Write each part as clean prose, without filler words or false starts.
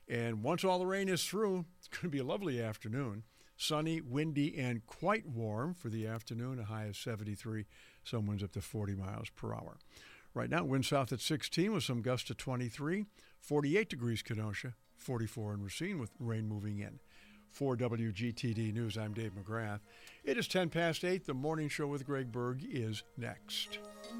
And once all the rain is through, it's going to be a lovely afternoon. Sunny, windy, and quite warm for the afternoon, a high of 73. Some winds up to 40 miles per hour. Right now, wind south at 16 with some gusts to 23. 48 degrees Kenosha, 44 in Racine with rain moving in. For WGTD News, I'm Dave McGrath. It is 10 past 8. The morning show with Greg Berg is next.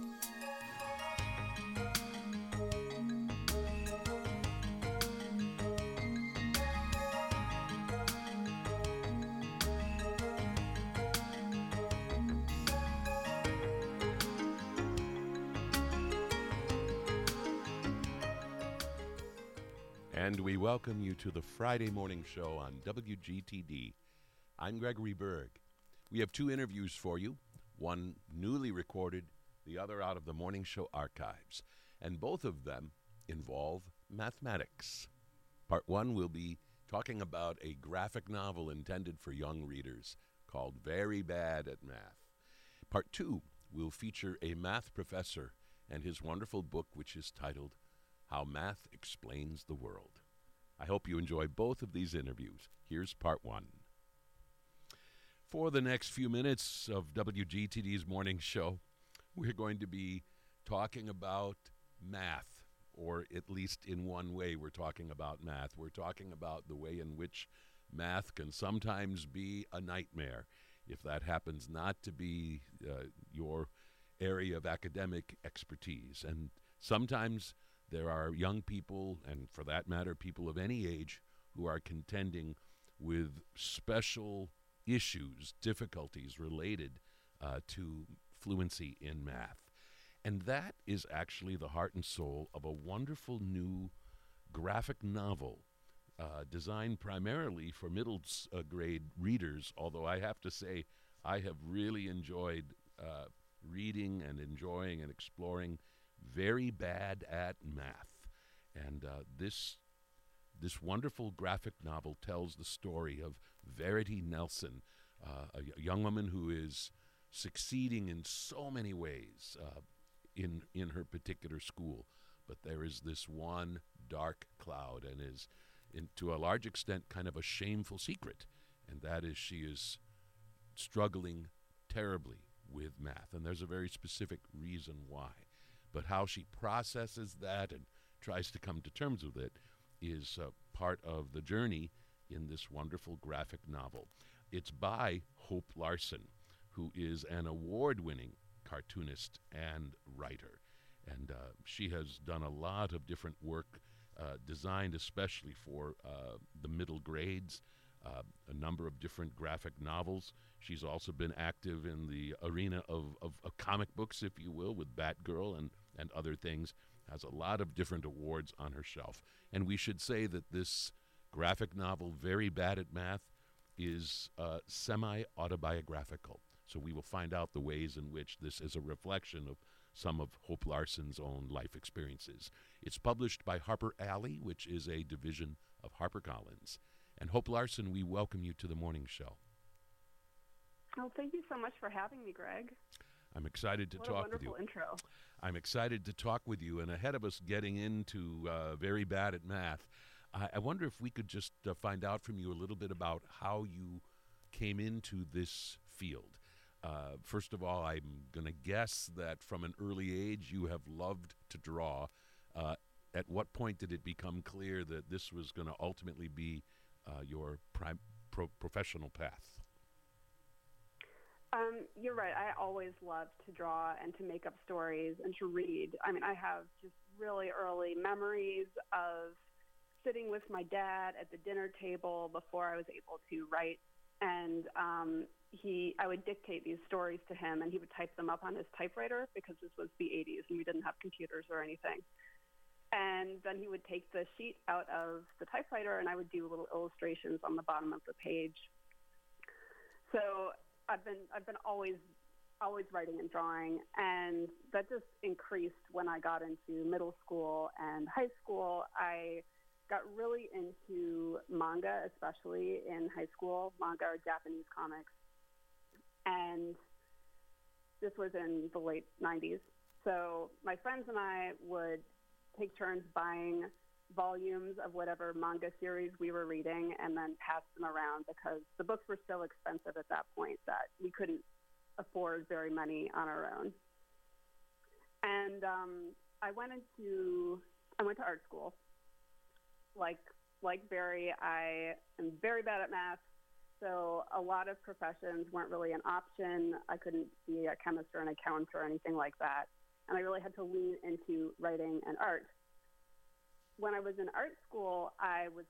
And we welcome you to the Friday morning show on WGTD. I'm Gregory Berg. We have two interviews for you, one newly recorded, the other out of the morning show archives. And both of them involve mathematics. Part one will be talking about a graphic novel intended for young readers called Very Bad at Math. Part two will feature a math professor and his wonderful book, which is titled How Math Explains the World. I hope you enjoy both of these interviews. Here's part one. For the next few minutes of WGTD's morning show, we're going to be talking about math, or at least in one way we're talking about math. We're talking about the way in which math can sometimes be a nightmare if that happens not to be your area of academic expertise. And sometimes there are young people, and for that matter, people of any age, who are contending with special issues, difficulties related to fluency in math. And that is actually the heart and soul of a wonderful new graphic novel designed primarily for middle grade readers, although I have to say I have really enjoyed reading and enjoying and exploring Very Bad at Math. And this wonderful graphic novel tells the story of Verity Nelson, a young woman who is succeeding in so many ways in her particular school. But there is this one dark cloud, and is, to a large extent, kind of a shameful secret. And that is she is struggling terribly with math. And there's a very specific reason why. But how she processes that and tries to come to terms with it is part of the journey in this wonderful graphic novel. It's by Hope Larson, who is an award-winning cartoonist and writer. And she has done a lot of different work designed especially for the middle grades, a number of different graphic novels. She's also been active in the arena of comic books, if you will, with Batgirl and other things. Has a lot of different awards on her shelf. And we should say that this graphic novel, Very Bad at Math, is semi-autobiographical. So we will find out the ways in which this is a reflection of some of Hope Larson's own life experiences. It's published by Harper Alley, which is a division of HarperCollins. And Hope Larson, we welcome you to the morning show. Oh, thank you so much for having me, Greg. I'm excited to talk with you. What a wonderful intro. I'm excited to talk with you. And ahead of us getting into Very Bad at Math, I wonder if we could just find out from you a little bit about how you came into this field. First of all, I'm going to guess that from an early age you have loved to draw. At what point did it become clear that this was going to ultimately be your professional path? You're right. I always loved to draw and to make up stories and to read. I mean, I have just really early memories of sitting with my dad at the dinner table before I was able to write, and I would dictate these stories to him, and he would type them up on his typewriter because this was the 80s and we didn't have computers or anything. And then he would take the sheet out of the typewriter, and I would do little illustrations on the bottom of the page. So I've been always writing and drawing, and that just increased when I got into middle school and high school. I got really into manga, especially in high school, manga or Japanese comics. And this was in the late 90s. So my friends and I would take turns buying volumes of whatever manga series we were reading and then pass them around because the books were so expensive at that point that we couldn't afford very many on our own. And I went to art school. Like Barry, I am very bad at math, so a lot of professions weren't really an option. I couldn't be a chemist or an accountant or anything like that, and I really had to lean into writing and art. When I was in art school, I was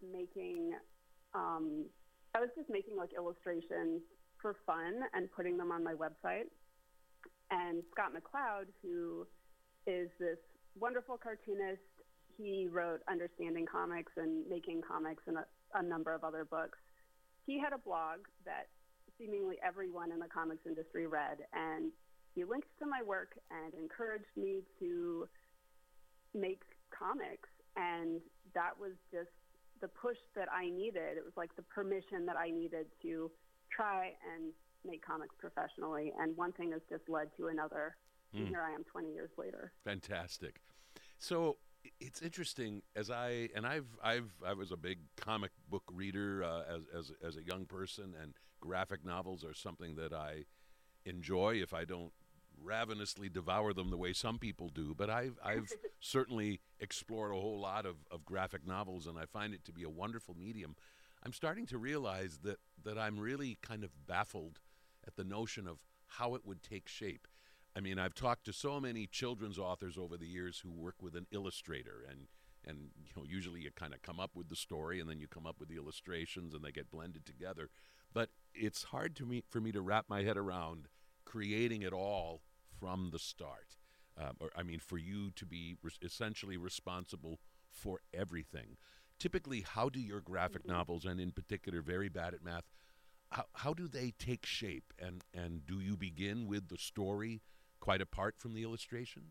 just making like illustrations for fun and putting them on my website. And Scott McCloud, who is this wonderful cartoonist, he wrote Understanding Comics and Making Comics and a number of other books. He had a blog that seemingly everyone in the comics industry read, and he linked to my work and encouraged me to make comics. And that was just the push that I needed. It was like the permission that I needed to try and make comics professionally. And one thing has just led to another. And here I am 20 years later. Fantastic. So it's interesting, I was a big comic book reader as a young person, and graphic novels are something that I enjoy if I don't ravenously devour them the way some people do. But I've certainly explored a whole lot of graphic novels, and I find it to be a wonderful medium. I'm starting to realize that I'm really kind of baffled at the notion of how it would take shape. I mean, I've talked to so many children's authors over the years who work with an illustrator, and usually you kind of come up with the story and then you come up with the illustrations and they get blended together. But it's hard for me to wrap my head around creating it all from the start. For you to be essentially responsible for everything. Typically, how do your graphic novels, and in particular Very Bad at Math, how do they take shape? And do you begin with the story quite apart from the illustrations?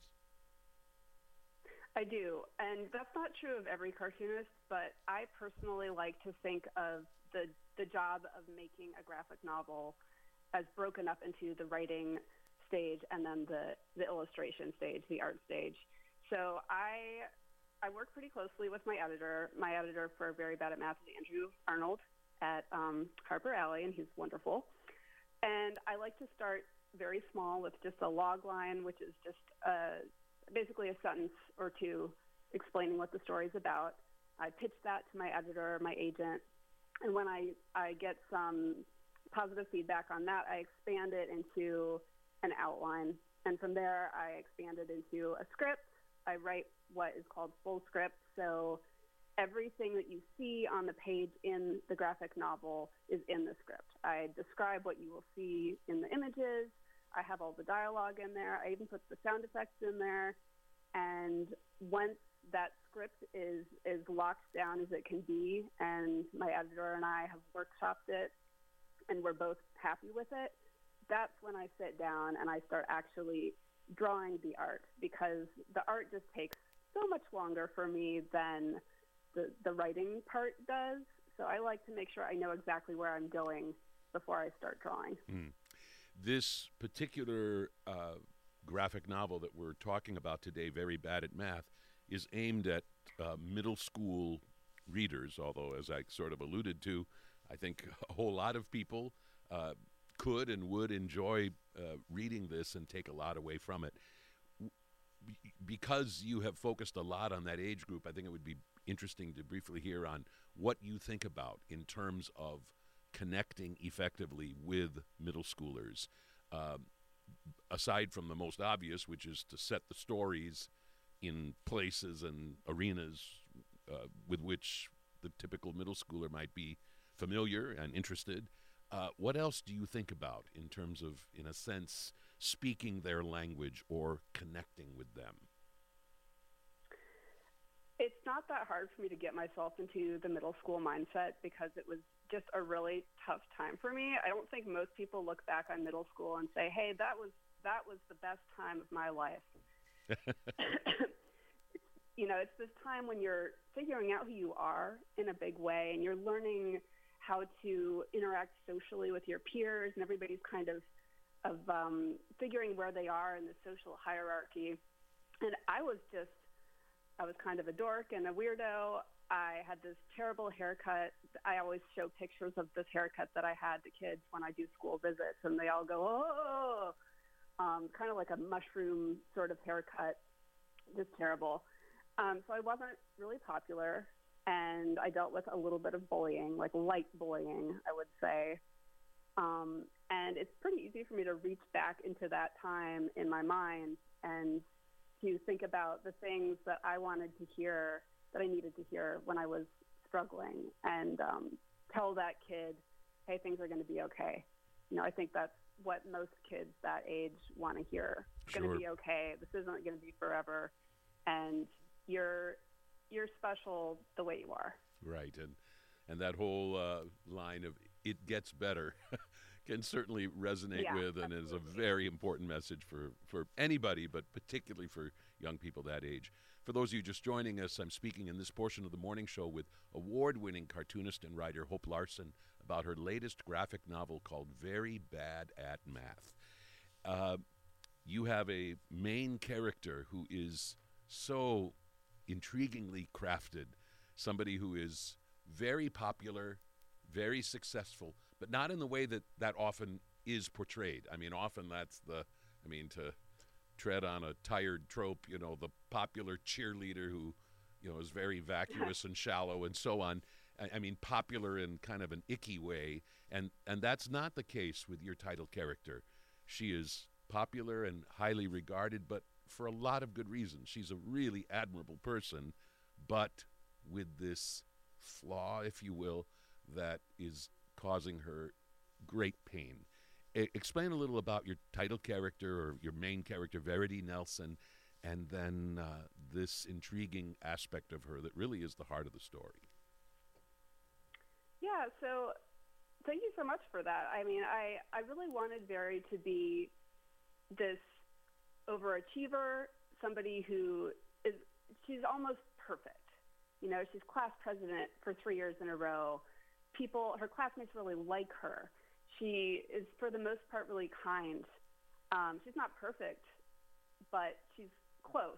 I do, and that's not true of every cartoonist, but I personally like to think of the job of making a graphic novel as broken up into the writing stage and then the illustration stage, the art stage. So I work pretty closely with my editor. My editor for Very Bad at Math is Andrew Arnold at Harper Alley, and he's wonderful. And I like to start very small with just a log line, which is just basically a sentence or two explaining what the story's about. I pitch that to my editor, my agent, and when I get some positive feedback on that, I expand it into an outline. And from there, I expand it into a script. I write what is called full script. So everything that you see on the page in the graphic novel is in the script. I describe what you will see in the images. I have all the dialogue in there. I even put the sound effects in there. And once that script is locked down as it can be, and my editor and I have workshopped it, and we're both happy with it, that's when I sit down and I start actually drawing the art, because the art just takes so much longer for me than the writing part does. So I like to make sure I know exactly where I'm going before I start drawing. This particular graphic novel that we're talking about today, Very Bad at Math, is aimed at middle school readers, although, as I sort of alluded to, I think a whole lot of people could and would enjoy reading this and take a lot away from it. Because you have focused a lot on that age group, I think it would be interesting to briefly hear on what you think about in terms of connecting effectively with middle schoolers, aside from the most obvious, which is to set the stories in places and arenas with which the typical middle schooler might be familiar and interested. What else do you think about in terms of, in a sense, speaking their language or connecting with them? It's not that hard for me to get myself into the middle school mindset, because it was just a really tough time for me. I don't think most people look back on middle school and say, hey, that was the best time of my life. It's this time when you're figuring out who you are in a big way, and you're learning how to interact socially with your peers, and everybody's kind of figuring where they are in the social hierarchy. And I was just I was kind of a dork and a weirdo. I had this terrible haircut. I always show pictures of this haircut that I had to kids when I do school visits, and they all go, oh, kind of like a mushroom sort of haircut, just terrible. So I wasn't really popular, and I dealt with a little bit of bullying, like light bullying, I would say. And it's pretty easy for me to reach back into that time in my mind and to think about the things that I wanted to hear, that I needed to hear when I was struggling, and tell that kid, hey, things are going to be okay. I think that's what most kids that age want to hear. It's going to be okay. This isn't going to be forever, and you're special the way you are. Right, and that whole line of "it gets better" can certainly resonate with, and is a very important message for anybody, but particularly for young people that age. For those of you just joining us, I'm speaking in this portion of the morning show with award-winning cartoonist and writer Hope Larson about her latest graphic novel called Very Bad at Math. You have a main character who is so intriguingly crafted, somebody who is very popular, very successful, but not in the way that often is portrayed. I mean, often to tread on a tired trope, the popular cheerleader who, is very vacuous and shallow and so on. I mean, popular in kind of an icky way. And that's not the case with your title character. She is popular and highly regarded, but for a lot of good reasons. She's a really admirable person, but with this flaw, if you will, that is causing her great pain. Explain a little about your title character, or your main character, Verity Nelson, and then this intriguing aspect of her that really is the heart of the story. Yeah, so thank you so much for that. I mean, I really wanted Very to be this overachiever, somebody who she's almost perfect. She's class president for 3 years in a row. Her classmates really like her. She is, for the most part, really kind. She's not perfect, but she's close.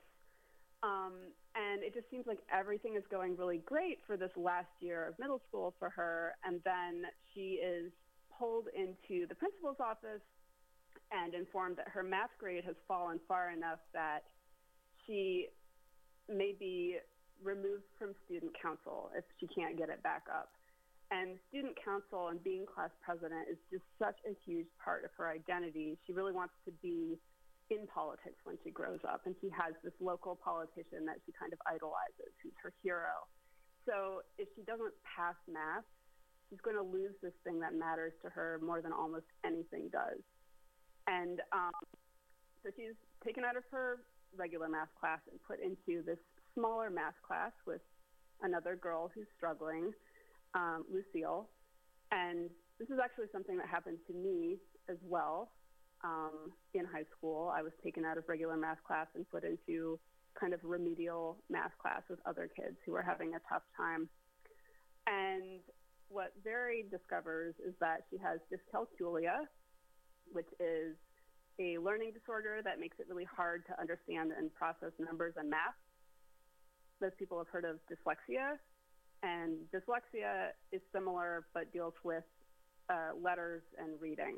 And it just seems like everything is going really great for this last year of middle school for her. And then she is pulled into the principal's office and informed that her math grade has fallen far enough that she may be removed from student council if she can't get it back up. And student council and being class president is just such a huge part of her identity. She really wants to be in politics when she grows up, and she has this local politician that she kind of idolizes, who's her hero. So if she doesn't pass math, she's going to lose this thing that matters to her more than almost anything does. And so she's taken out of her regular math class and put into this smaller math class with another girl who's struggling, Lucille. And this is actually something that happened to me as well. In high school, I was taken out of regular math class and put into kind of remedial math class with other kids who were having a tough time. And what Very discovers is that she has dyscalculia, which is a learning disorder that makes it really hard to understand and process numbers and math. Most people have heard of dyslexia, and dyslexia is similar but deals with letters and reading.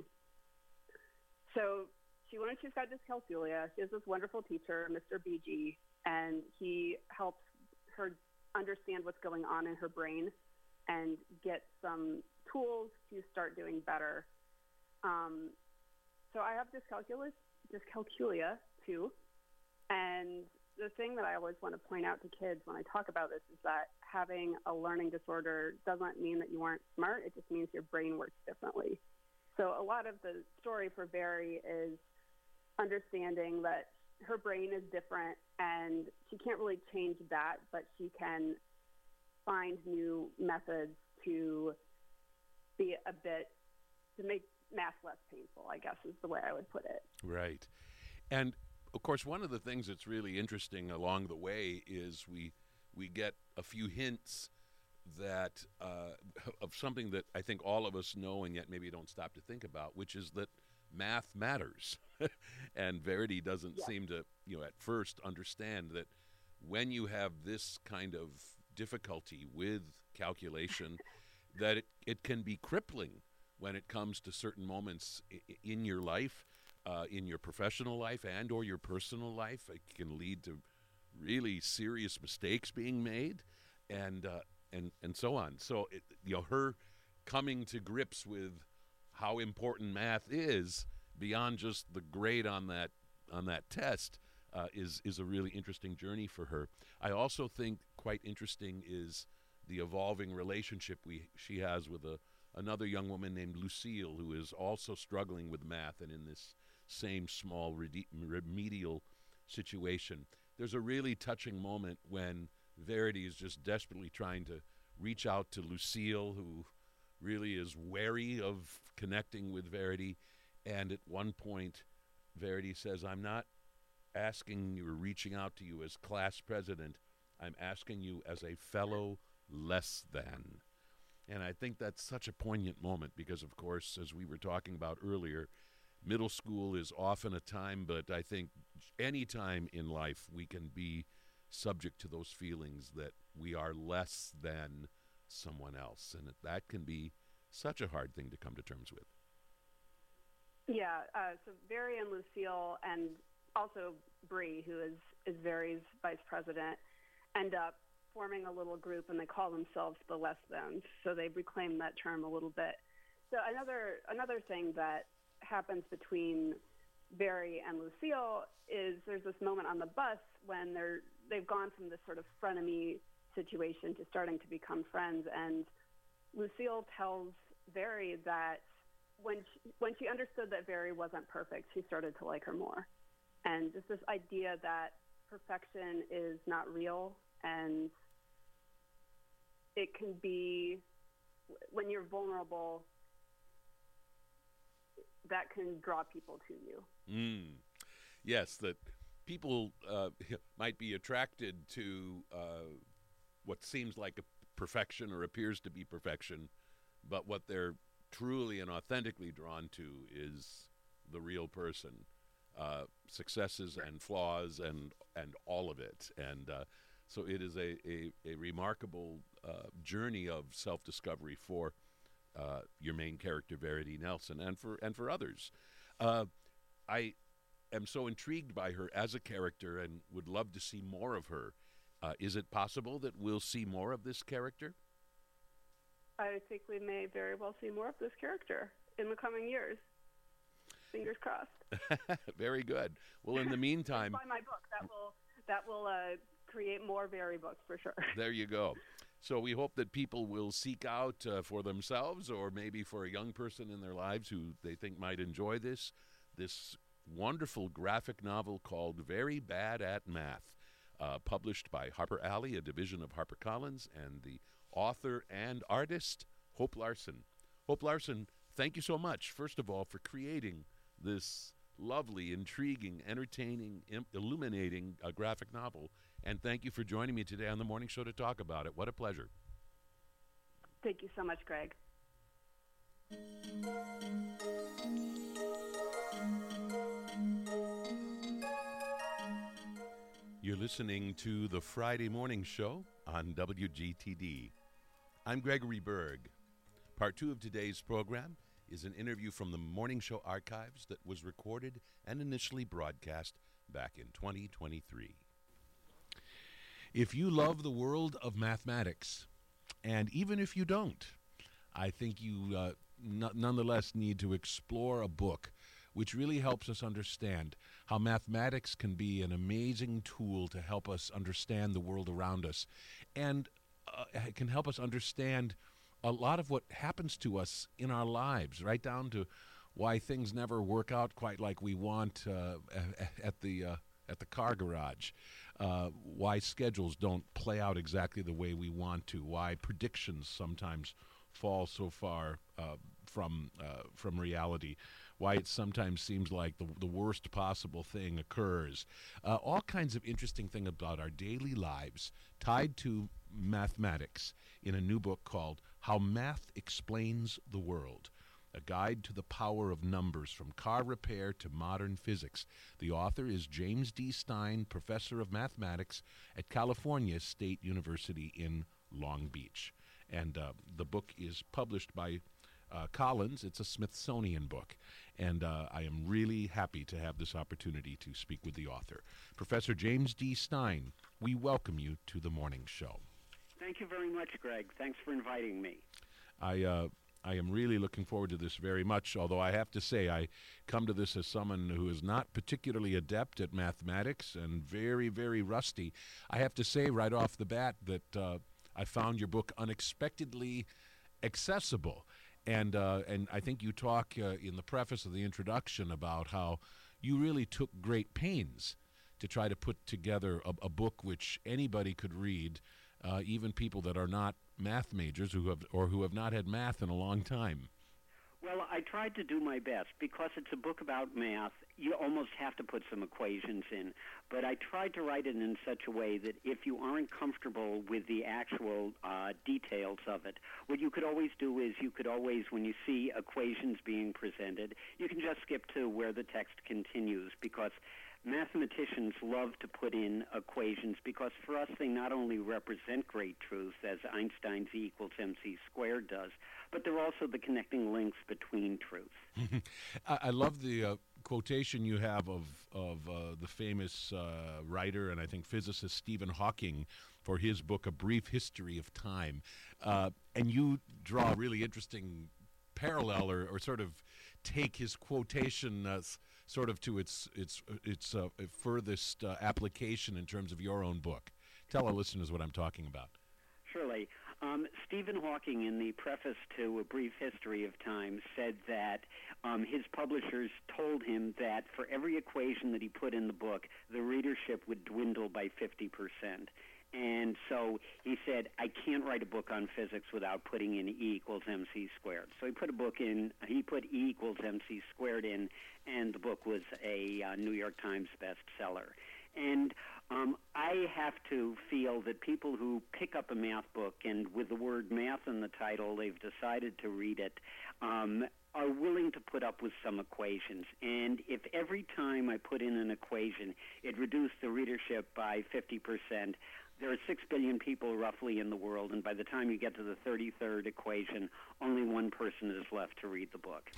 So she learns she's got dyscalculia. She has this wonderful teacher, Mr. BG, and he helps her understand what's going on in her brain and get some tools to start doing better. So I have dyscalculia too. And the thing that I always want to point out to kids when I talk about this is that having a learning disorder doesn't mean that you aren't smart. It just means your brain works differently. So a lot of the story for Very is understanding that her brain is different and she can't really change that, but she can find new methods to make math less painful, I guess is the way I would put it. Right. And of course, one of the things that's really interesting along the way is we get a few hints that of something that I think all of us know and yet maybe don't stop to think about, which is that math matters. And Verity doesn't seem to, at first understand that when you have this kind of difficulty with calculation that it can be crippling when it comes to certain moments in your life, in your professional life and or your personal life. It can lead to really serious mistakes being made, and so on. So her coming to grips with how important math is beyond just the grade on that test is a really interesting journey for her. I also think quite interesting is the evolving relationship she has with another young woman named Lucille, who is also struggling with math and in this same small remedial situation. There's a really touching moment when Verity is just desperately trying to reach out to Lucille, who really is wary of connecting with Verity. And at one point, Verity says, "I'm not asking you or reaching out to you as class president. I'm asking you as a fellow less than." And I think that's such a poignant moment because, of course, as we were talking about earlier, middle school is often a time, but I think any time in life we can be subject to those feelings that we are less than someone else. And that can be such a hard thing to come to terms with. Yeah, so Very and Lucille and also Bree, who is Very's vice president, end up forming a little group, and they call themselves the Less Thans. So they reclaim that term a little bit. So another thing that happens between Very and Lucille is there's this moment on the bus when they've gone from this sort of frenemy situation to starting to become friends, and Lucille tells Very that when she understood that Very wasn't perfect, she started to like her more. And just this idea that perfection is not real, and it can be, when you're vulnerable, that can draw people to you. Yes, that people might be attracted to what seems like a perfection or appears to be perfection, but what they're truly and authentically drawn to is the real person, successes and flaws and all of it. And so it is a remarkable journey of self-discovery for your main character, Verity Nelson, and for others. I am so intrigued by her as a character and would love to see more of her. Is it possible that we'll see more of this character? I think we may very well see more of this character in the coming years. Fingers crossed. Very good. Well, in the meantime, buy my book. That will create more Very books for sure. There you go. So we hope that people will seek out for themselves, or maybe for a young person in their lives who they think might enjoy this wonderful graphic novel called Very Bad at Math, published by Harper Alley, a division of HarperCollins, and the author and artist, Hope Larson. Hope Larson, thank you so much, first of all, for creating this lovely, intriguing, entertaining, illuminating graphic novel. And thank you for joining me today on the morning show to talk about it. What a pleasure. Thank you so much, Greg. You're listening to the Friday Morning Show on WGTD. I'm Gregory Berg. Part 2 of today's program is an interview from the Morning Show archives that was recorded and initially broadcast back in 2023. If you love the world of mathematics, and even if you don't, I think you nonetheless need to explore a book which really helps us understand how mathematics can be an amazing tool to help us understand the world around us, and it can help us understand a lot of what happens to us in our lives, right down to why things never work out quite like we want at the car garage, why schedules don't play out exactly the way we want to, why predictions sometimes fall so far from reality, why it sometimes seems like the worst possible thing occurs. All kinds of interesting things about our daily lives tied to mathematics in a new book called How Math Explains the World. A Guide to the Power of Numbers, From Car Repair to Modern Physics. The author is James D. Stein, Professor of Mathematics at California State University in Long Beach. And the book is published by Collins. It's a Smithsonian book. And I am really happy to have this opportunity to speak with the author. Professor James D. Stein, we welcome you to the morning show. Thank you very much, Greg. Thanks for inviting me. I am really looking forward to this very much, although I have to say I come to this as someone who is not particularly adept at mathematics and very, very rusty. I have to say right off the bat that I found your book unexpectedly accessible. And I think you talk in the preface of the introduction about how you really took great pains to try to put together a book which anybody could read, even people that are not math majors who have not had math in a long time. Well, I tried to do my best. Because it's a book about math, you almost have to put some equations in. But I tried to write it in such a way that if you aren't comfortable with the actual details of it, what you could always do is you could always, when you see equations being presented, you can just skip to where the text continues, because mathematicians love to put in equations because for us they not only represent great truths, as Einstein's E equals mc squared does, but they're also the connecting links between truths. I love the quotation you have of the famous writer and I think physicist Stephen Hawking for his book, A Brief History of Time. And you draw a really interesting parallel or sort of take his quotation sort of to its furthest application in terms of your own book. Tell our listeners what I'm talking about. Surely. Stephen Hawking, in the preface to A Brief History of Time, said that his publishers told him that for every equation that he put in the book, the readership would dwindle by 50%. And so he said, I can't write a book on physics without putting in E equals mc squared. So he put E equals mc squared in, and the book was a New York Times bestseller. And I have to feel that people who pick up a math book and with the word math in the title, they've decided to read it, are willing to put up with some equations. And if every time I put in an equation, it reduced the readership by 50%, there are 6 billion people roughly in the world, and by the time you get to the 33rd equation, only one person is left to read the book.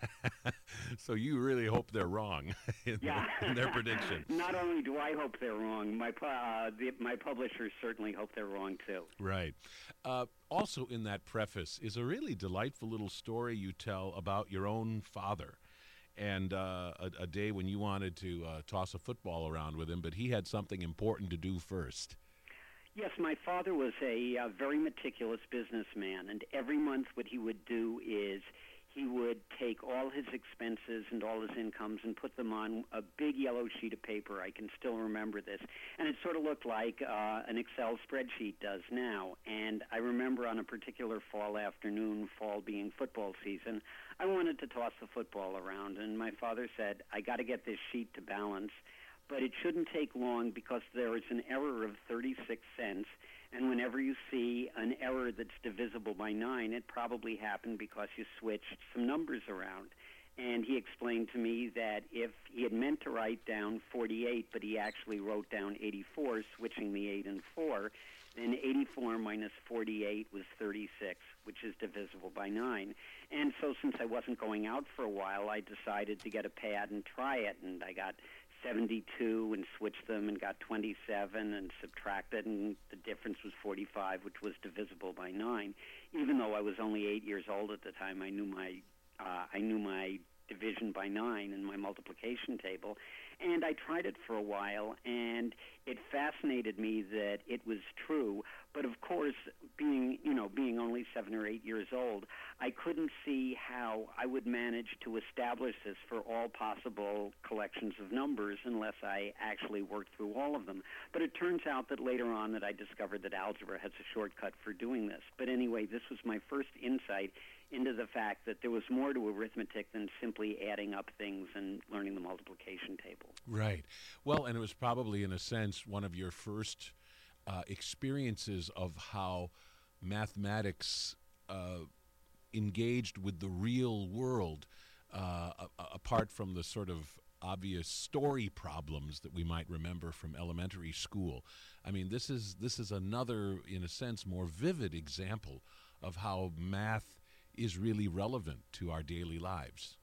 So you really hope they're wrong in their prediction. Not only do I hope they're wrong, my publishers certainly hope they're wrong too. Right. Also in that preface is a really delightful little story you tell about your own father and a day when you wanted to toss a football around with him, but he had something important to do first. Yes, my father was a very meticulous businessman, and every month what he would do is he would take all his expenses and all his incomes and put them on a big yellow sheet of paper. I can still remember this. And it sort of looked like an Excel spreadsheet does now. And I remember on a particular fall afternoon, fall being football season, I wanted to toss the football around. And my father said, I got to get this sheet to balance, but it shouldn't take long because there is an error of 36 cents. And whenever you see an error that's divisible by 9, it probably happened because you switched some numbers around. And he explained to me that if he had meant to write down 48, but he actually wrote down 84, switching the 8 and 4, then 84 minus 48 was 36, which is divisible by 9. And so since I wasn't going out for a while, I decided to get a pad and try it, and I got 72 and switched them and got 27 and subtracted, and the difference was 45, which was divisible by 9. Even though I was only 8 years old at the time, I knew my division by 9 in my multiplication table. And I tried it for a while, and it fascinated me that it was true. But of course, being only 7 or 8 years old, I couldn't see how I would manage to establish this for all possible collections of numbers unless I actually worked through all of them. But it turns out that later on that I discovered that algebra has a shortcut for doing this. But anyway, this was my first insight into the fact that there was more to arithmetic than simply adding up things and learning the multiplication table. Right. Well, and it was probably, in a sense, one of your first experiences of how mathematics engaged with the real world, apart from the sort of obvious story problems that we might remember from elementary school. I mean, this is another, in a sense, more vivid example of how math is really relevant to our daily lives.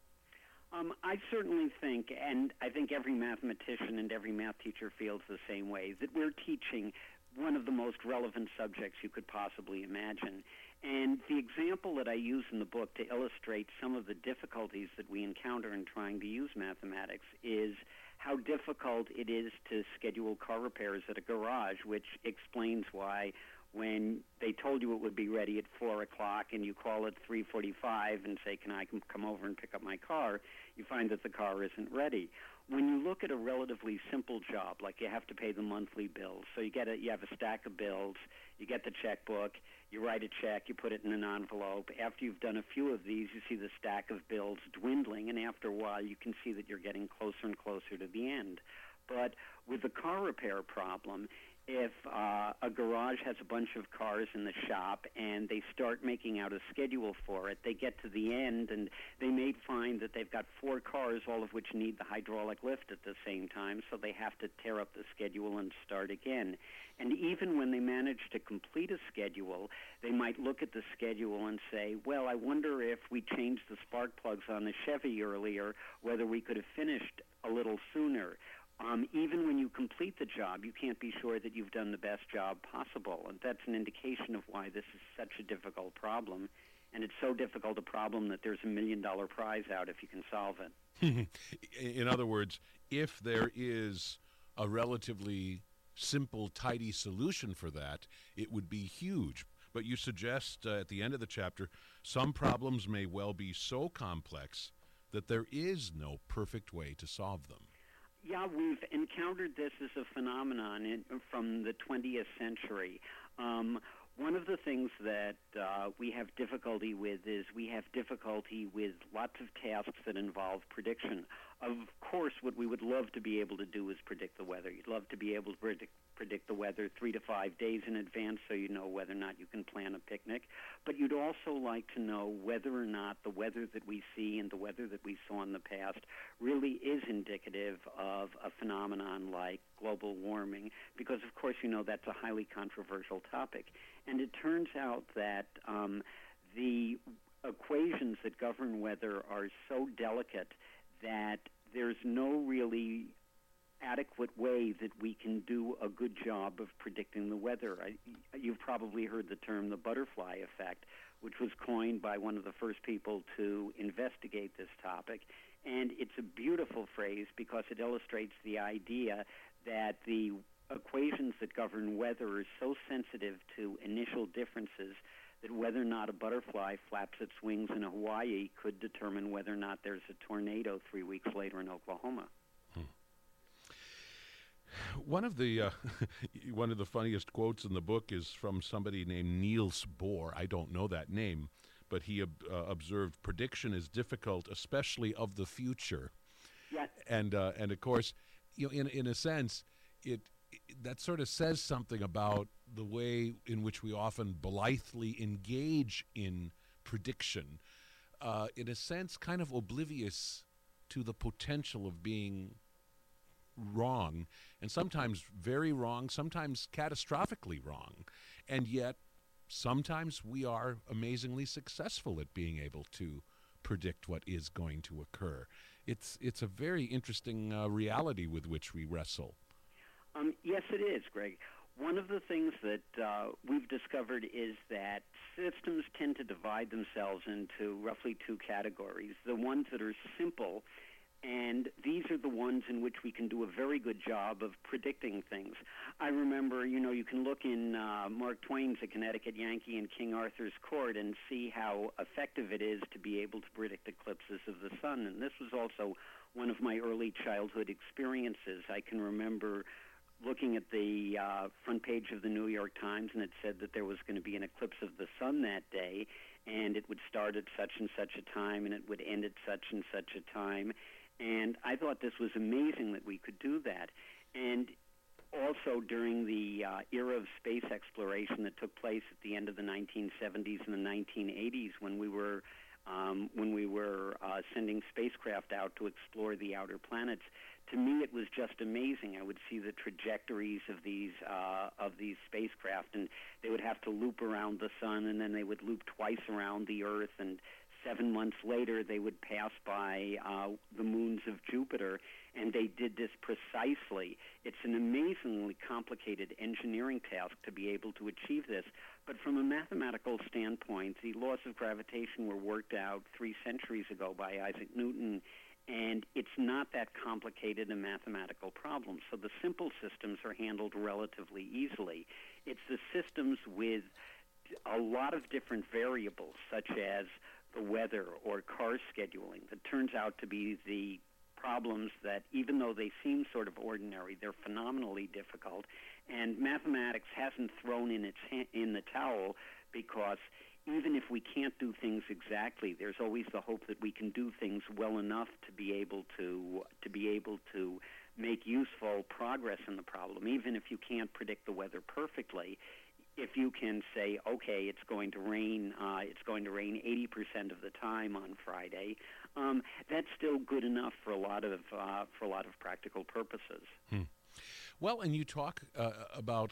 I certainly think, and I think every mathematician and every math teacher feels the same way, that we're teaching one of the most relevant subjects you could possibly imagine. And the example that I use in the book to illustrate some of the difficulties that we encounter in trying to use mathematics is how difficult it is to schedule car repairs at a garage, which explains why when they told you it would be ready at 4 o'clock and you call at 3:45 and say, can I come over and pick up my car, you find that the car isn't ready. When you look at a relatively simple job, like you have to pay the monthly bills, so you have a stack of bills, you get the checkbook, you write a check, you put it in an envelope. After you've done a few of these, you see the stack of bills dwindling, and after a while you can see that you're getting closer and closer to the end. But with the car repair problem, if a garage has a bunch of cars in the shop and they start making out a schedule for it, they get to the end and they may find that they've got 4 cars, all of which need the hydraulic lift at the same time, so they have to tear up the schedule and start again. And even when they manage to complete a schedule, they might look at the schedule and say, well, I wonder if we changed the spark plugs on the Chevy earlier, whether we could have finished a little sooner. Even when you complete the job, you can't be sure that you've done the best job possible. And that's an indication of why this is such a difficult problem. And it's so difficult a problem that there's $1 million prize out if you can solve it. In other words, if there is a relatively simple, tidy solution for that, it would be huge. But you suggest at the end of the chapter, some problems may well be so complex that there is no perfect way to solve them. Yeah, we've encountered this as a phenomenon from the 20th century. One of the things that we have difficulty with is we have difficulty with lots of tasks that involve prediction. Of course, what we would love to be able to do is predict the weather. You'd love to be able to predict the weather 3 to 5 days in advance so you know whether or not you can plan a picnic. But you'd also like to know whether or not the weather that we see and the weather that we saw in the past really is indicative of a phenomenon like global warming, because, of course, you know that's a highly controversial topic. And it turns out that the equations that govern weather are so delicate that there's no really adequate way that we can do a good job of predicting the weather. You've probably heard the term the butterfly effect, which was coined by one of the first people to investigate this topic. And it's a beautiful phrase because it illustrates the idea that the equations that govern weather are so sensitive to initial differences that whether or not a butterfly flaps its wings in Hawaii could determine whether or not there's a tornado 3 weeks later in Oklahoma. One of the funniest quotes in the book is from somebody named Niels Bohr. I don't know that name, but he observed prediction is difficult, especially of the future. Yes. And of course, you know, in a sense, that sort of says something about the way in which we often blithely engage in prediction, in a sense kind of oblivious to the potential of being wrong, and sometimes very wrong, sometimes catastrophically wrong. And yet, sometimes we are amazingly successful at being able to predict what is going to occur. It's a very interesting reality with which we wrestle. Yes, it is, Greg. One of the things that we've discovered is that systems tend to divide themselves into roughly 2 categories. The ones that are simple, and these are the ones in which we can do a very good job of predicting things. I remember, you can look in Mark Twain's A Connecticut Yankee in King Arthur's Court and see how effective it is to be able to predict eclipses of the sun. And this was also one of my early childhood experiences. I can remember looking at the front page of the New York Times, and it said that there was going to be an eclipse of the sun that day, and it would start at such and such a time, and it would end at such and such a time. And I thought this was amazing that we could do that. And also during the era of space exploration that took place at the end of the 1970s and the 1980s, when we were sending spacecraft out to explore the outer planets. To me, it was just amazing. I would see the trajectories of these spacecraft, and they would have to loop around the sun, and then they would loop twice around the Earth, and 7 months later they would pass by the moons of Jupiter, and they did this precisely. It's an amazingly complicated engineering task to be able to achieve this, but from a mathematical standpoint, the laws of gravitation were worked out 3 centuries ago by Isaac Newton, and it's not that complicated a mathematical problem. So the simple systems are handled relatively easily. It's the systems with a lot of different variables, such as the weather or car scheduling, that turns out to be the problems that, even though they seem sort of ordinary, they're phenomenally difficult. And mathematics hasn't thrown in the towel, because even if we can't do things exactly, there's always the hope that we can do things well enough to be able to make useful progress in the problem. Even if you can't predict the weather perfectly, if you can say, okay, it's going to rain 80% of the time on Friday, that's still good enough for a lot of practical purposes. Well, and you talk about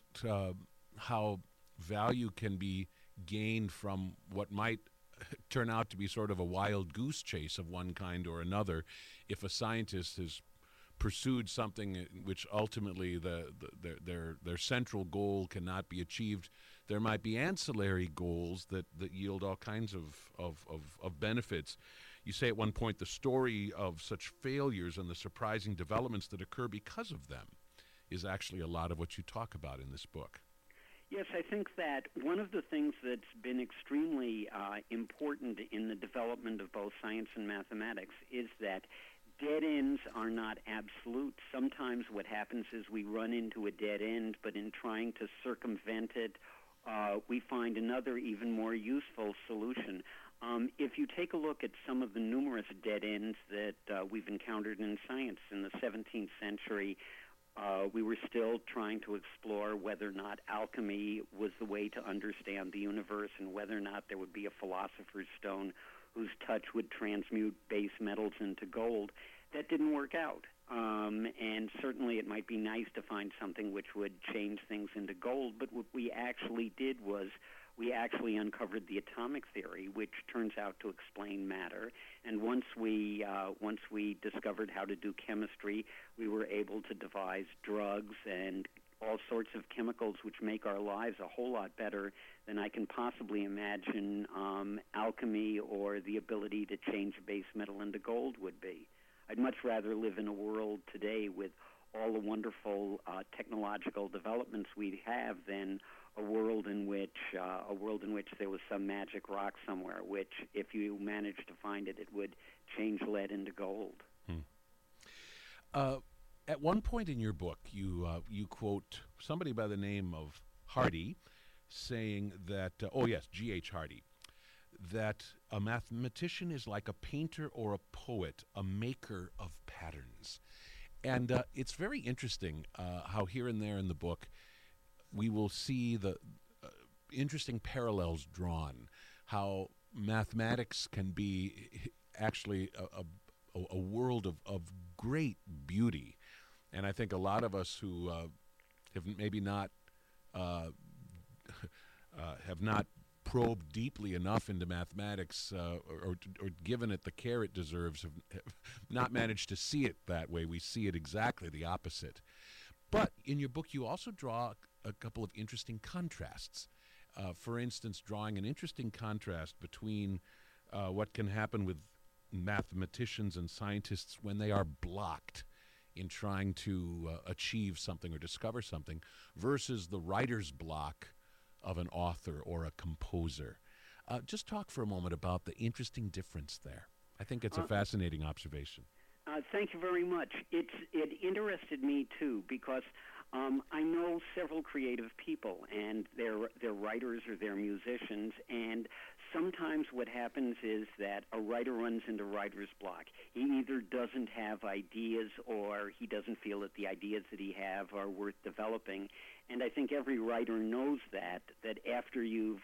how value can be gained from what might turn out to be sort of a wild goose chase of one kind or another. If a scientist has pursued something which ultimately their central goal cannot be achieved, there might be ancillary goals that yield all kinds of benefits. You say at one point the story of such failures and the surprising developments that occur because of them is actually a lot of what you talk about in this book. Yes, I think that one of the things that's been extremely important in the development of both science and mathematics is that dead ends are not absolute. Sometimes what happens is we run into a dead end, but in trying to circumvent it, we find another even more useful solution. If you take a look at some of the numerous dead ends that we've encountered in science in the 17th century, we were still trying to explore whether or not alchemy was the way to understand the universe, and whether or not there would be a philosopher's stone whose touch would transmute base metals into gold. That didn't work out. And certainly it might be nice to find something which would change things into gold, but what we actually did was we actually uncovered the atomic theory, which turns out to explain matter. And once we discovered how to do chemistry, we were able to devise drugs and all sorts of chemicals which make our lives a whole lot better than I can possibly imagine alchemy or the ability to change a base metal into gold would be. I'd much rather live in a world today with all the wonderful technological developments we have than a world in which there was some magic rock somewhere, which, if you managed to find it, it would change lead into gold. At one point in your book, you quote somebody by the name of Hardy saying that, G.H. Hardy, that a mathematician is like a painter or a poet, a maker of patterns. And it's very interesting how here and there in the book we will see the interesting parallels drawn, how mathematics can be actually a world of great beauty. And I think a lot of us who have maybe not have not probed deeply enough into mathematics or given it the care it deserves have not managed to see it that way. We see it exactly the opposite. But in your book, you also draw a couple of interesting contrasts. For instance, drawing an interesting contrast between what can happen with mathematicians and scientists when they are blocked in trying to achieve something or discover something versus the writer's block of an author or a composer. Just talk for a moment about the interesting difference there. I think it's a fascinating observation. Thank you very much. It interested me, too, because I know several creative people, and they're writers or they're musicians, and sometimes what happens is that a writer runs into writer's block. He either doesn't have ideas or he doesn't feel that the ideas that he have are worth developing. And I think every writer knows that after you've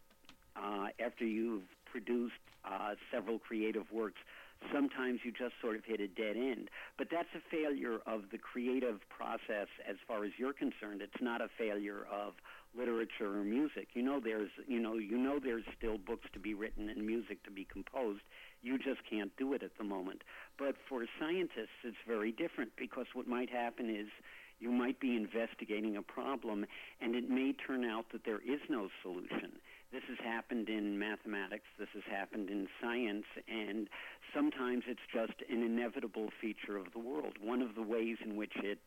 produced several creative works, sometimes you just sort of hit a dead end. But that's a failure of the creative process as far as you're concerned. It's not a failure of literature or music. There's still books to be written and music to be composed. You just can't do it at the moment. But for scientists, it's very different, because what might happen is you might be investigating a problem, and it may turn out that there is no solution. This has happened in mathematics, this has happened in science, and sometimes it's just an inevitable feature of the world. One of the ways in which it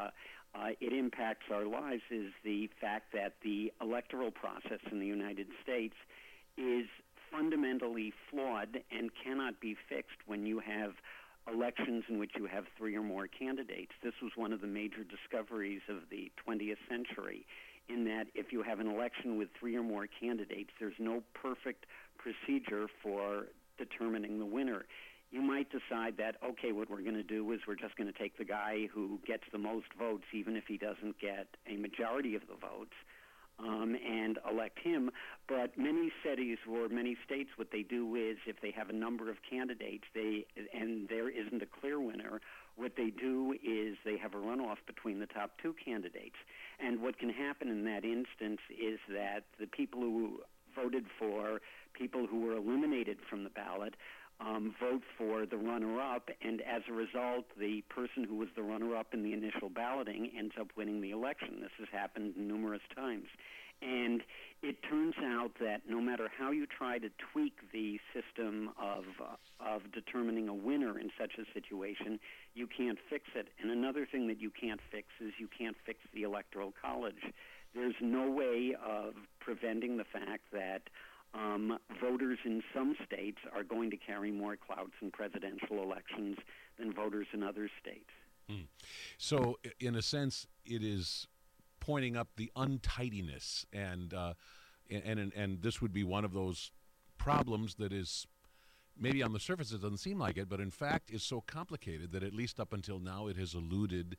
impacts our lives is the fact that the electoral process in the United States is fundamentally flawed and cannot be fixed when you have elections in which you have three or more candidates. This was one of the major discoveries of the 20th century, in that if you have an election with three or more candidates, there's no perfect procedure for determining the winner. You might decide that, okay, what we're going to do is we're just going to take the guy who gets the most votes, even if he doesn't get a majority of the votes, and elect him. But many cities or many states, what they do is, if they have a number of candidates and there isn't a clear winner, what they do is they have a runoff between the top two candidates. And what can happen in that instance is that the people who voted for people who were eliminated from the ballot vote for the runner-up, and as a result, the person who was the runner-up in the initial balloting ends up winning the election. This has happened numerous times. And it turns out that no matter how you try to tweak the system of determining a winner in such a situation, you can't fix it. And another thing that you can't fix is you can't fix the Electoral College. There's no way of preventing the fact that voters in some states are going to carry more clout in presidential elections than voters in other states. So, in a sense, it is pointing up the untidiness, and this would be one of those problems that is maybe on the surface it doesn't seem like it, but in fact is so complicated that at least up until now it has eluded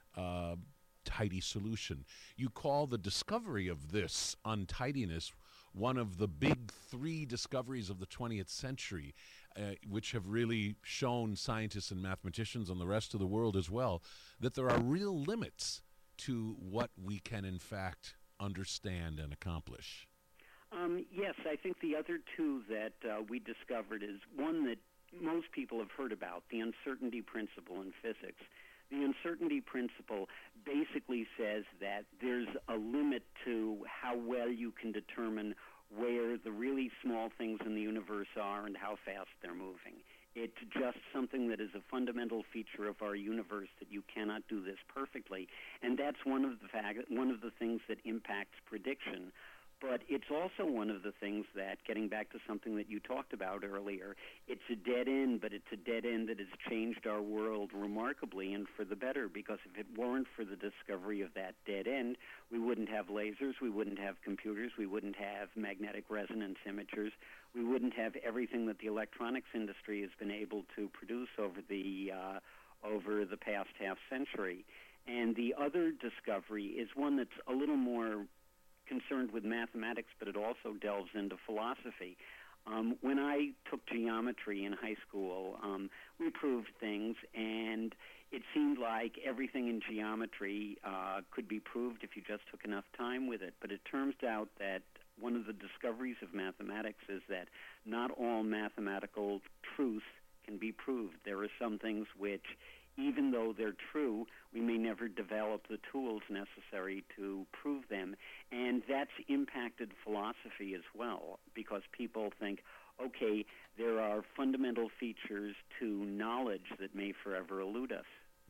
tidy solution. You call the discovery of this untidiness one of the big three discoveries of the 20th century, which have really shown scientists and mathematicians and the rest of the world as well that there are real limits to what we can in fact understand and accomplish. Yes, I think the other two that we discovered is one that most people have heard about, the uncertainty principle in physics. The uncertainty principle basically says that there's a limit to how well you can determine where the really small things in the universe are and how fast they're moving. It's just something that is a fundamental feature of our universe, that you cannot do this perfectly. And that's one of the things that impacts prediction. But it's also one of the things that, getting back to something that you talked about earlier, it's a dead end, but it's a dead end that has changed our world remarkably and for the better, because if it weren't for the discovery of that dead end, we wouldn't have lasers, we wouldn't have computers, we wouldn't have magnetic resonance imagers, we wouldn't have everything that the electronics industry has been able to produce over the past half century. And the other discovery is one that's a little more concerned with mathematics, but it also delves into philosophy. When I took geometry in high school, we proved things, and it seemed like everything in geometry could be proved if you just took enough time with it. But it turns out that one of the discoveries of mathematics is that not all mathematical truths can be proved. There are some things which, even though they're true, we may never develop the tools necessary to prove them. And that's impacted philosophy as well, because people think, okay, there are fundamental features to knowledge that may forever elude us.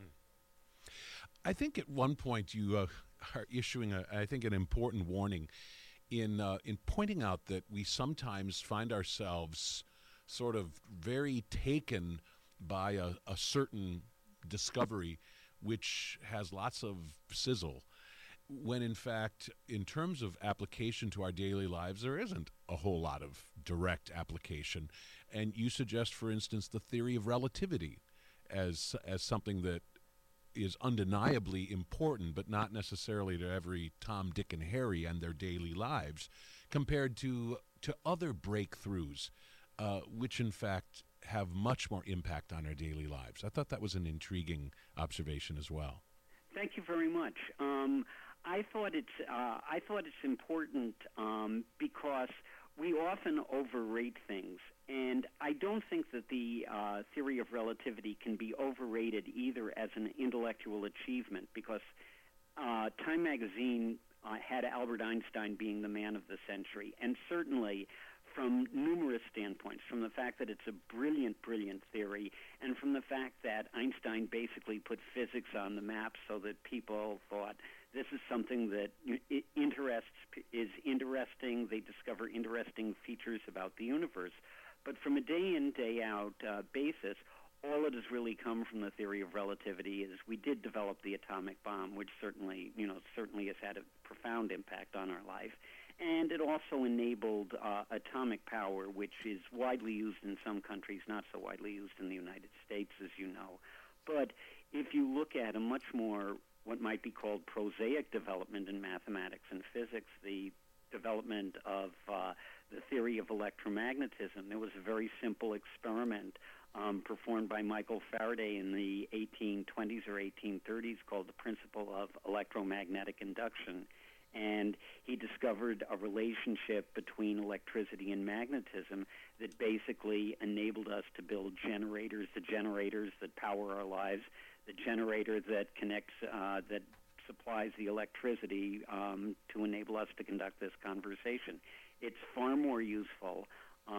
I think at one point you are issuing, an important warning in pointing out that we sometimes find ourselves sort of very taken by a certain discovery which has lots of sizzle, when in fact, in terms of application to our daily lives, there isn't a whole lot of direct application. And you suggest, for instance, the theory of relativity as something that is undeniably important, but not necessarily to every Tom, Dick, and Harry and their daily lives, compared to other breakthroughs, which in fact have much more impact on our daily lives. I thought that was an intriguing observation as well. Thank you very much. I thought it's important because we often overrate things, and I don't think that the theory of relativity can be overrated either as an intellectual achievement, because Time magazine had Albert Einstein being the man of the century, and certainly from numerous standpoints, from the fact that it's a brilliant, brilliant theory, and from the fact that Einstein basically put physics on the map so that people thought this is something that is interesting. They discover interesting features about the universe. But from a day-in, day-out basis, all that has really come from the theory of relativity is we did develop the atomic bomb, which certainly has had a profound impact on our life. And it also enabled atomic power, which is widely used in some countries, not so widely used in the United States, as you know. But if you look at a much more, what might be called prosaic development in mathematics and physics, the development of the theory of electromagnetism, there was a very simple experiment performed by Michael Faraday in the 1820s or 1830s called the principle of electromagnetic induction. And he discovered a relationship between electricity and magnetism that basically enabled us to build generators, the generators that power our lives, the generator that connects, that supplies the electricity to enable us to conduct this conversation. It's far more useful,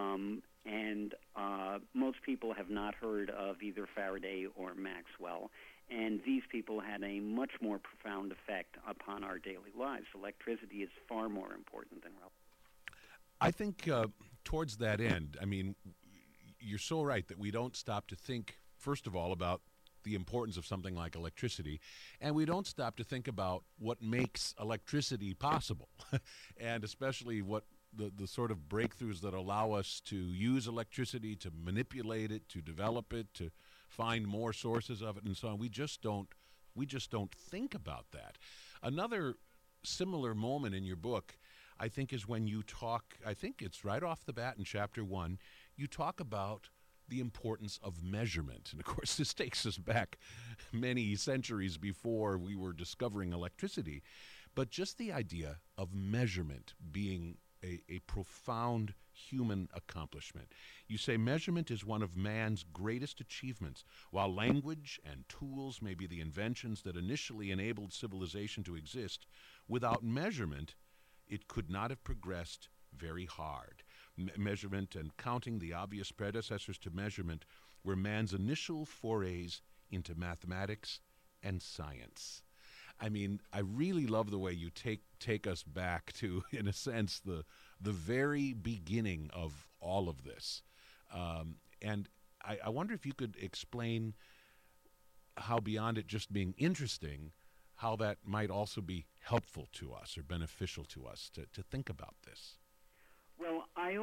and most people have not heard of either Faraday or Maxwell. And these people had a much more profound effect upon our daily lives. Electricity is far more important than relativity. I think towards that end, I mean, you're so right that we don't stop to think, first of all, about the importance of something like electricity, and we don't stop to think about what makes electricity possible, and especially what the sort of breakthroughs that allow us to use electricity, to manipulate it, to develop it, to find more sources of it, and so on. We just don't think about that. Another similar moment in your book, I think, is when you talk, I think it's right off the bat in chapter 1, you talk about the importance of measurement. And of course, this takes us back many centuries before we were discovering electricity. But just the idea of measurement being a profound human accomplishment. You say measurement is one of man's greatest achievements. While language and tools may be the inventions that initially enabled civilization to exist, without measurement, it could not have progressed very hard. Measurement and counting, the obvious predecessors to measurement, were man's initial forays into mathematics and science. I mean, I really love the way you take us back to, in a sense, the very beginning of all of this. And I wonder if you could explain how, beyond it just being interesting, how that might also be helpful to us or beneficial to us to think about this. Well, I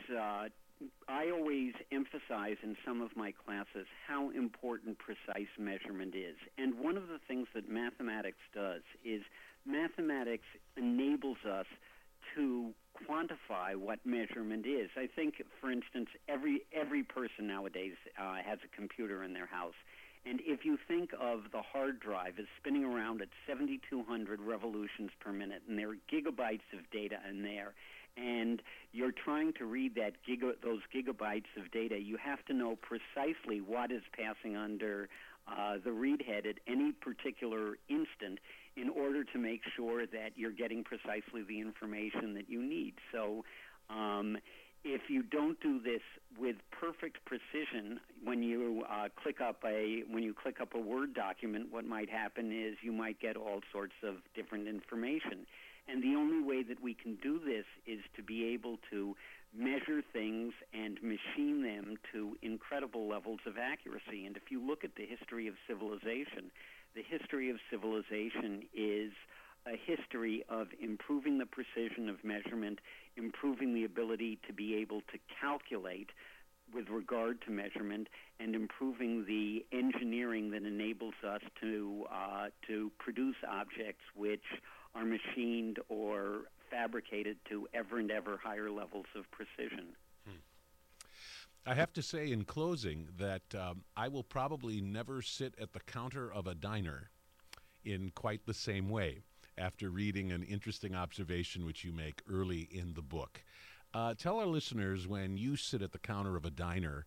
always emphasize in some of my classes how important precise measurement is. And one of the things that mathematics does is mathematics enables us to quantify what measurement is. I think, for instance, every person nowadays has a computer in their house. And if you think of the hard drive as spinning around at 7,200 revolutions per minute, and there are gigabytes of data in there, and you're trying to read those gigabytes of data, you have to know precisely what is passing under the read head at any particular instant in order to make sure that you're getting precisely the information that you need. So if you don't do this with perfect precision, when you click up a Word document, what might happen is you might get all sorts of different information. And the only way that we can do this is to be able to measure things and machine them to incredible levels of accuracy. And if you look at the history of civilization is a history of improving the precision of measurement, improving the ability to be able to calculate with regard to measurement, and improving the engineering that enables us to produce objects which are machined or fabricated to ever and ever higher levels of precision. I have to say in closing that I will probably never sit at the counter of a diner in quite the same way after reading an interesting observation which you make early in the book. Tell our listeners, when you sit at the counter of a diner,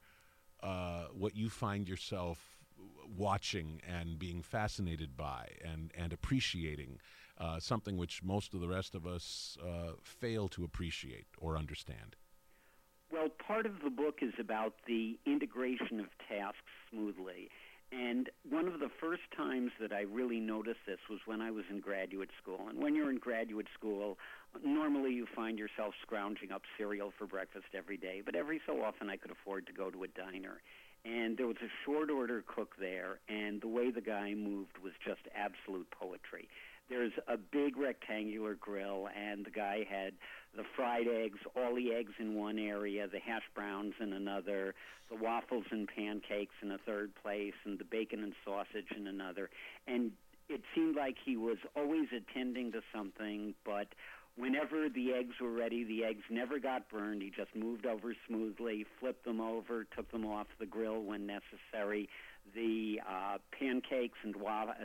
what you find yourself watching and being fascinated by and appreciating, something which most of the rest of us fail to appreciate or understand. Well, part of the book is about the integration of tasks smoothly. And one of the first times that I really noticed this was when I was in graduate school. And when you're in graduate school, normally you find yourself scrounging up cereal for breakfast every day. But every so often I could afford to go to a diner. And there was a short order cook there, and the way the guy moved was just absolute poetry. There's a big rectangular grill, and the guy had the fried eggs, all the eggs in one area, the hash browns in another, the waffles and pancakes in a third place, and the bacon and sausage in another. And it seemed like he was always attending to something, but whenever the eggs were ready, the eggs never got burned. He just moved over smoothly, flipped them over, took them off the grill when necessary. The pancakes and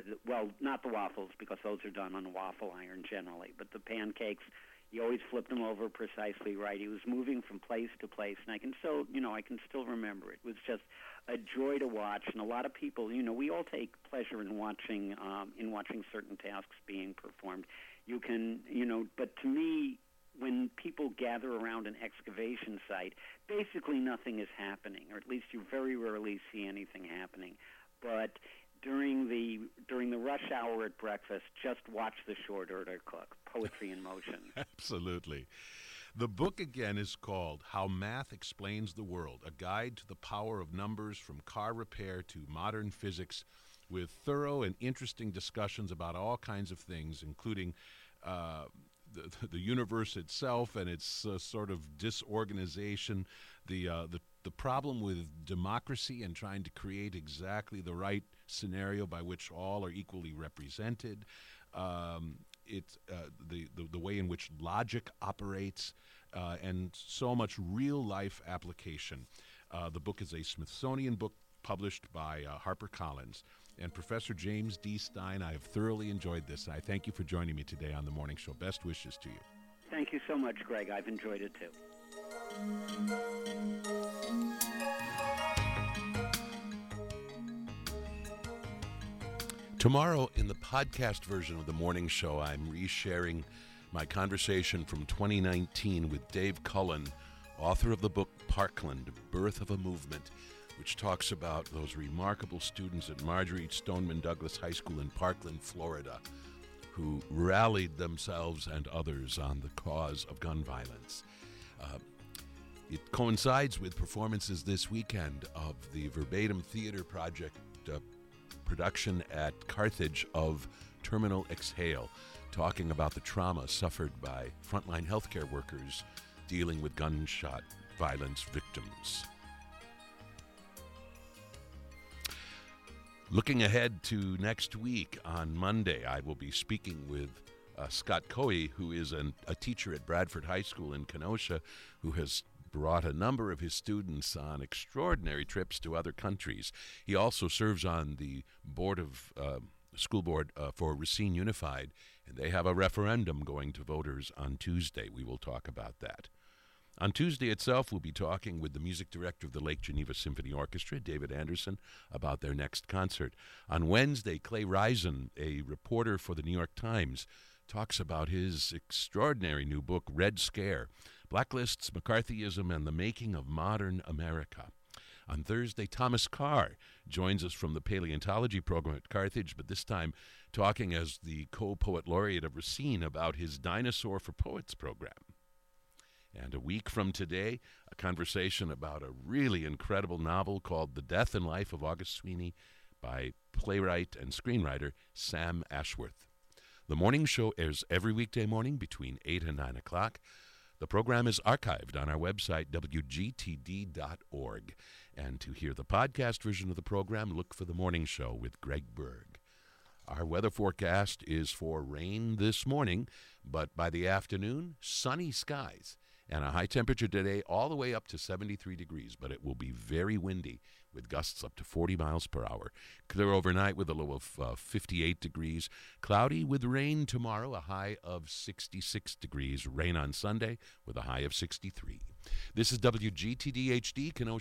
not the waffles, because those are done on a waffle iron generally, but the pancakes, he always flipped them over precisely right. He was moving from place to place, and I can still remember it. It was just a joy to watch, and a lot of people, we all take pleasure in watching certain tasks being performed. You can, but to me, when people gather around an excavation site, basically nothing is happening, or at least you very rarely see anything happening. But during the rush hour at breakfast, just watch the short order cook, poetry in motion. Absolutely. The book again is called How Math Explains the World, a guide to the power of numbers from car repair to modern physics, with thorough and interesting discussions about all kinds of things, including the universe itself and its sort of disorganization, the problem with democracy and trying to create exactly the right scenario by which all are equally represented, the way in which logic operates, and so much real-life application. The book is a Smithsonian book published by HarperCollins. And Professor James D. Stein, I have thoroughly enjoyed this. I thank you for joining me today on The Morning Show. Best wishes to you. Thank you so much, Greg. I've enjoyed it, too. Tomorrow, in the podcast version of The Morning Show, I'm resharing my conversation from 2019 with Dave Cullen, author of the book Parkland, Birth of a Movement, which talks about those remarkable students at Marjorie Stoneman Douglas High School in Parkland, Florida, who rallied themselves and others on the cause of gun violence. It coincides with performances this weekend of the Verbatim Theater Project production at Carthage of Terminal Exhale, talking about the trauma suffered by frontline healthcare workers dealing with gunshot violence victims. Looking ahead to next week, on Monday, I will be speaking with Scott Coey, who is a teacher at Bradford High School in Kenosha, who has brought a number of his students on extraordinary trips to other countries. He also serves on the school board for Racine Unified, and they have a referendum going to voters on Tuesday. We will talk about that. On Tuesday itself, we'll be talking with the music director of the Lake Geneva Symphony Orchestra, David Anderson, about their next concert. On Wednesday, Clay Risen, a reporter for the New York Times, talks about his extraordinary new book, Red Scare, Blacklists, McCarthyism, and the Making of Modern America. On Thursday, Thomas Carr joins us from the paleontology program at Carthage, but this time talking as the co-poet laureate of Racine about his Dinosaur for Poets program. And a week from today, a conversation about a really incredible novel called The Death and Life of August Sweeney by playwright and screenwriter Sam Ashworth. The morning show airs every weekday morning between 8 and 9 o'clock. The program is archived on our website, WGTD.org. And to hear the podcast version of the program, look for The Morning Show with Greg Berg. Our weather forecast is for rain this morning, but by the afternoon, sunny skies. And a high temperature today all the way up to 73 degrees, but it will be very windy with gusts up to 40 miles per hour. Clear overnight with a low of 58 degrees. Cloudy with rain tomorrow, a high of 66 degrees. Rain on Sunday with a high of 63. This is WGTD HD, Kenosha.